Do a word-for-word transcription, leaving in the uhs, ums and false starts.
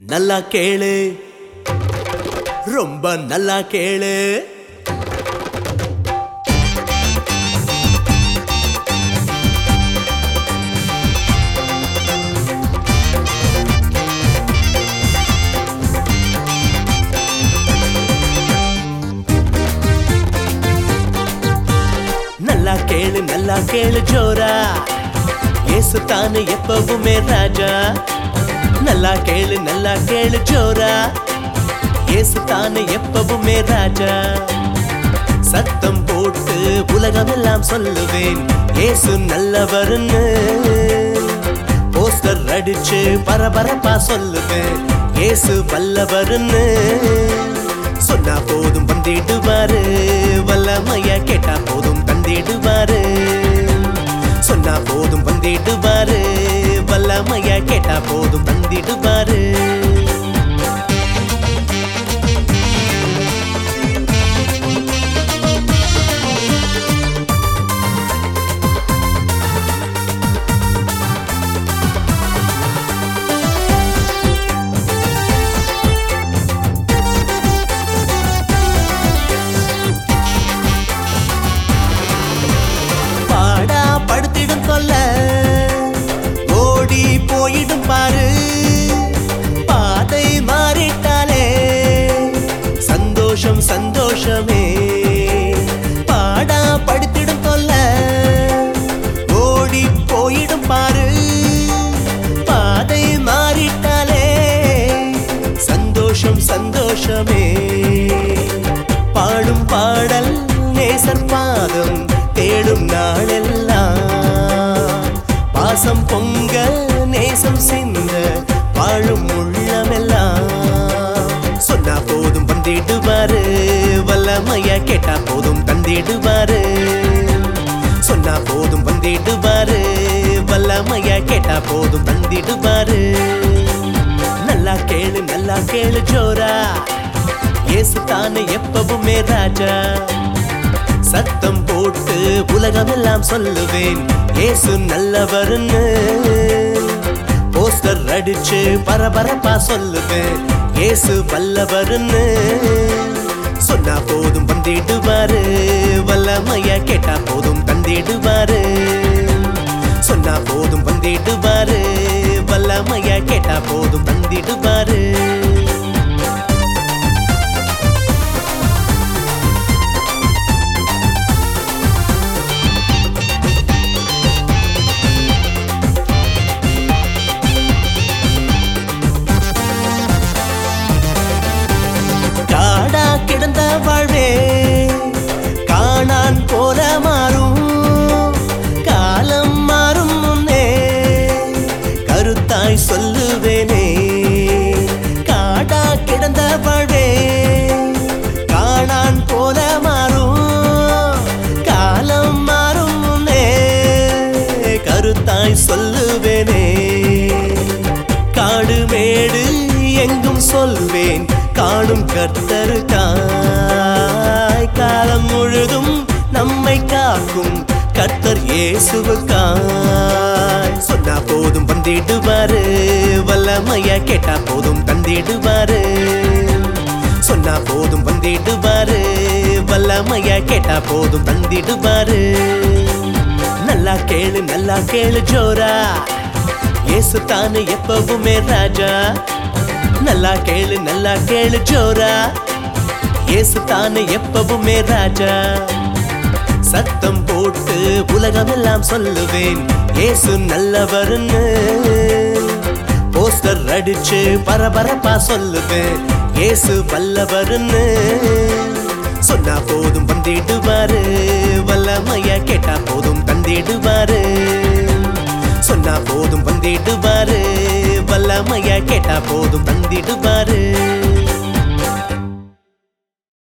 நல்லா கேளு, ரொம்ப நல்லா கேளு. நல்லா கேளு நல்லா கேளு ஜோரா, இயேசு தானே எப்பவுமே ராஜா. நல்லா கேளு நல்லா கேளு ஜோரா, இயேசு தானே எப்பவுமே ராஜா. சத்தம் போட்டு உலகமெல்லாம் சொல்லுவேன் இயேசு நல்லவர்னு. போஸ்டர் அடிச்சு பரபரப்பா சொல்லுவேன் இயேசு வல்லவர்னு. சொன்னா போதும் வந்திடுவாரு, வல்லமையா கேட்டா போதும் தந்திடுவாரு. சொன்னா போதும் வந்திடுவாரு, வல்லமையா கேட்டா போதும் தந்திடுவாரு. ஓடி போயிடும் பாரு, பாதை மாறிட்டாலே சந்தோஷம் சந்தோஷமே. பாடா படுத்திடும் தொல்ல, ஓடி போயிடும் பாரு, பாதை மாறிட்டாலே சந்தோஷம் சந்தோஷமே. பாடும் பாடல் நேசர் பாதம் தேடும் நாளெல்லாம் பாசம் பொங்க நேசம் சிந்த வாழும் உள்ளமெல்லாம். சொன்னா போதும் வந்திடுவாரு, வல்லமையா கேட்டா போதும் தந்திடுவாரு. சொன்னா போதும் வந்திடுவாரு, வல்லமையா கேட்டா போதும் தந்திடுவாரு. நல்லா கேளு நல்லா கேளு ஜோரா, இயேசு தானே எப்பவுமே ராஜா. சத்தம் போட்டு உலகமெல்லாம் சொல்லுவேன் இயேசு நல்லவர்னு. போஸ்டர் அடிச்சு பரபரப்பா சொல்லுவேன் இயேசு வல்லவர்னு. சொன்னா போதும் வந்திடுவாரு, வல்லமையா கேட்டா போதும் தந்திடுவாரு. சொன்னா போதும் வந்திடுவாரு, வல்லமையா கேட்டா போதும் தந்திடுவாரு. காடா கிடந்த வாழ்வே காணான் போல மாறும், காலம் மாறும் முன்னே கருத்தாய் சொல்லுவேனே. காடா கிடந்த வாழ்வே காணான் போல மாறும், காலம் மாறும் முன்னே கருத்தாய் சொல்லுவேனே. காடு மேடு எங்கும் சொல்வேன் காணும் கர்த்தருக்காய், காலம் முழுதும் நம்மை காக்கும் கர்த்தர் இயேசுவுக்காய். சொன்னா போதும் வந்திடுவாரு, வல்லமையா கேட்டா போதும் தந்திடுவாரு. சொன்னா போதும் வந்திடுவாரு, வல்லமையா கேட்டா போதும் தந்திடுவாரு. நல்லா கேளு நல்லா கேளு ஜோரா, இயேசு தானே எப்பவுமே ராஜா. நல்லா கேளு நல்லா கேளு ஜோரா, இயேசு தானே எப்பவுமே ராஜா. சத்தம் போட்டு உலகமெல்லாம் சொல்லுவேன் இயேசு நல்லவர்னு. போஸ்டர் அடிச்சு பரபரப்பா சொல்லுவேன் இயேசு வல்லவர்னு. சொன்னா போதும் வந்திடுவாரு, வல்லமையா கேட்டா போதும் தந்திடுவாரு. சொன்னா போதும் வந்திடுவாரு, வல்லமையா கேட்டா போதும் தந்திடுவாரு.